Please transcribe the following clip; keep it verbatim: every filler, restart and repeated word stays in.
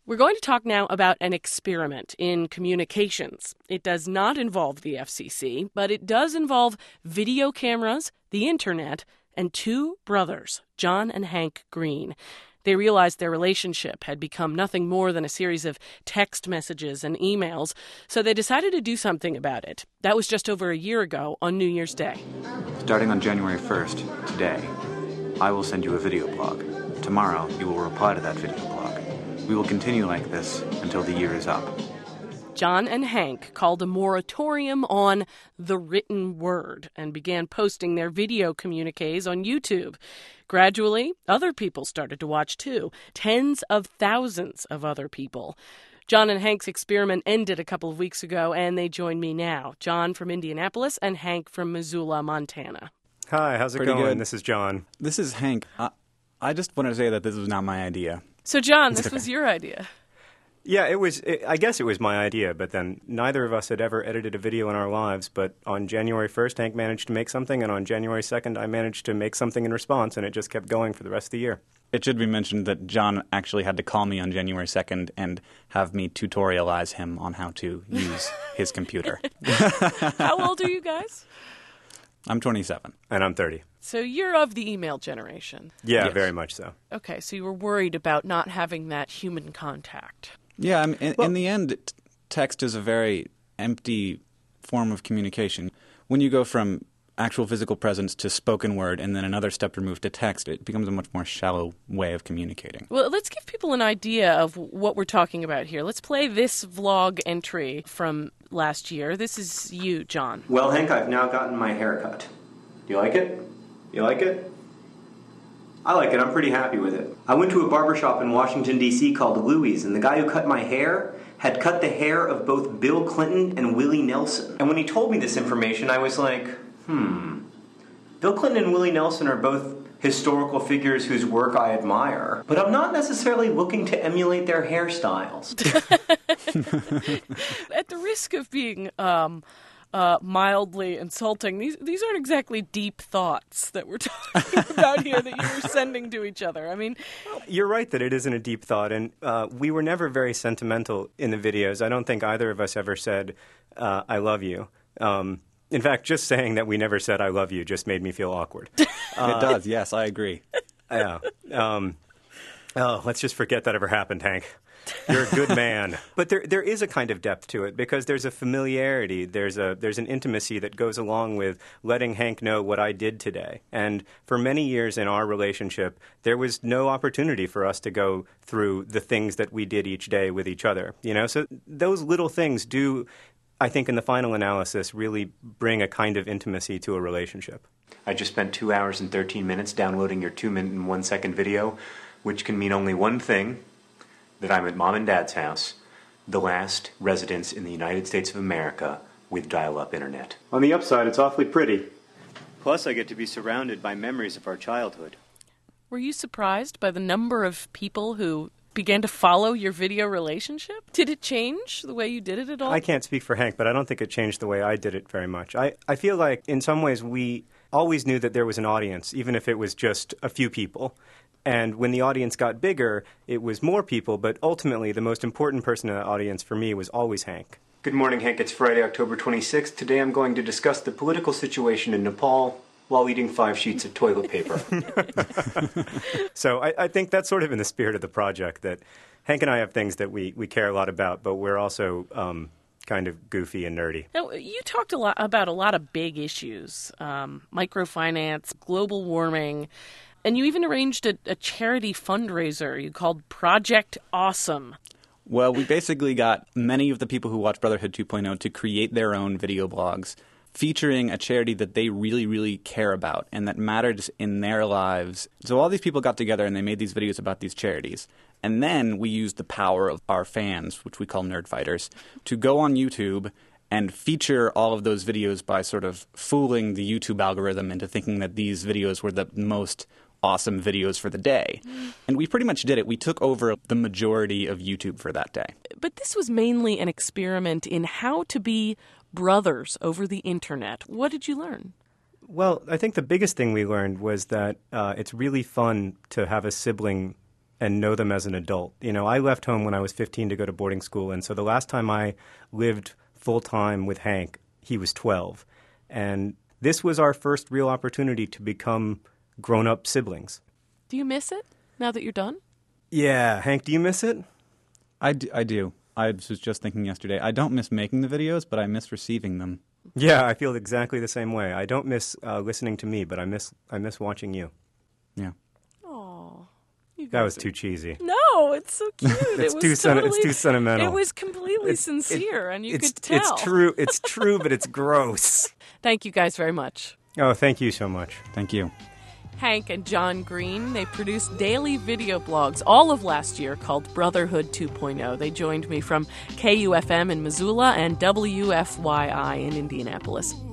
We're going to talk now about an experiment in communications. It does not involve the F C C, but it does involve video cameras, the internet, and two brothers, John and Hank Green. They realized their relationship had become nothing more than a series of text messages and emails, so they decided to do something about it. That was just over a year ago on New Year's Day. Starting on January first, today, I will send you a video blog. Tomorrow, you will reply to that video blog. We will continue like this until the year is up. John and Hank called a moratorium on the written word and began posting their video communiques on YouTube. Gradually, other people started to watch too. Tens of thousands of other people. John and Hank's experiment ended a couple of weeks ago, and they join me now. John from Indianapolis and Hank from Missoula, Montana. Hi, how's it Pretty going? good. This is John. This is Hank. I, I just wanted to say that this was not my idea. So, John, this was your idea. Yeah, it was. It, I guess it was my idea, but then neither of us had ever edited a video in our lives. But on January first, Hank managed to make something, and on January second, I managed to make something in response, and it just kept going for the rest of the year. It should be mentioned that John actually had to call me on January second and have me tutorialize him on how to use his computer. How old are you guys? I'm twenty-seven. And I'm thirty. So you're of the email generation. Yeah, Yes. very much so. Okay, so you were worried about not having that human contact. Yeah, I mean, in, Well- in the end, t- text is a very empty form of communication. When you go from actual physical presence to spoken word and then another step removed to text, it becomes a much more shallow way of communicating. Well, let's give people an idea of what we're talking about here. Let's play this vlog entry from last year. This is you, John. Well, Hank, I've now gotten my hair cut. Do you like it? You like it? I like it. I'm pretty happy with it. I went to a barbershop in Washington, D C called Louie's, and the guy who cut my hair had cut the hair of both Bill Clinton and Willie Nelson. And when he told me this information, I was like, hmm. Bill Clinton and Willie Nelson are both historical figures whose work I admire, but I'm not necessarily looking to emulate their hairstyles. At the risk of being um, uh, mildly insulting, these these aren't exactly deep thoughts that we're talking about here that you were sending to each other. I mean, You're right that it isn't a deep thought, and uh, we were never very sentimental in the videos. I don't think either of us ever said, uh, I love you. Um, in fact, just saying that we never said I love you just made me feel awkward. it does, yes, I agree. Yeah. Um, oh, let's just forget that ever happened, Hank. You're a good man. But there there is a kind of depth to it because there's a familiarity, there's a there's an intimacy that goes along with letting Hank know what I did today. And for many years in our relationship, there was no opportunity for us to go through the things that we did each day with each other. You know, so those little things do, I think, in the final analysis, really bring a kind of intimacy to a relationship. I just spent two hours and thirteen minutes downloading your two minute and one second video, which can mean only one thing, that I'm at Mom and Dad's house, the last residence in the United States of America with dial-up internet. On the upside, it's awfully pretty. Plus, I get to be surrounded by memories of our childhood. were you surprised by the number of people who began to follow your video relationship? Did it change the way you did it at all? I can't speak for Hank, but I don't think it changed the way I did it very much. I, I feel like in some ways we always knew that there was an audience, even if it was just a few people. And when the audience got bigger, it was more people, but ultimately the most important person in the audience for me was always Hank. Good morning, Hank. It's Friday, October twenty-sixth. Today I'm going to discuss the political situation in Nepal while eating five sheets of toilet paper. So I, I think that's sort of in the spirit of the project, that Hank and I have things that we, we care a lot about, but we're also um, kind of goofy and nerdy. Now, you talked a lot about a lot of big issues, um, microfinance, global warming, and you even arranged a, a charity fundraiser you called Project Awesome. Well, we basically got many of the people who watch Brotherhood two point oh to create their own video blogs featuring a charity that they really, really care about and that matters in their lives. So all these people got together and they made these videos about these charities. And then we used the power of our fans, which we call Nerd Fighters, to go on YouTube and feature all of those videos by sort of fooling the YouTube algorithm into thinking that these videos were the most awesome videos for the day. And we pretty much did it. We took over the majority of YouTube for that day. But this was mainly an experiment in how to be brothers over the internet. What did you learn? Well, I think the biggest thing we learned was that uh, it's really fun to have a sibling and know them as an adult. You know, I left home when I was fifteen to go to boarding school, and so the last time I lived full-time with Hank, he was twelve. And this was our first real opportunity to become grown-up siblings. Do you miss it now that you're done? Yeah. Hank, do you miss it? I do, I do. I was just thinking yesterday, I don't miss making the videos, but I miss receiving them. Yeah, I feel exactly the same way. I don't miss uh, listening to me, but I miss I miss watching you. Yeah. Oh, you That guys was are- too cheesy. No, it's so cute. It's it was too sen- totally, it's too sentimental. It was completely It's- it- sincere, and you it's, could tell. It's true. It's true, but it's gross. Thank you guys very much. Oh, thank you so much. Thank you. Hank and John Green, they produced daily video blogs all of last year called Brotherhood two point oh. They joined me from K U F M in Missoula and W F Y I in Indianapolis.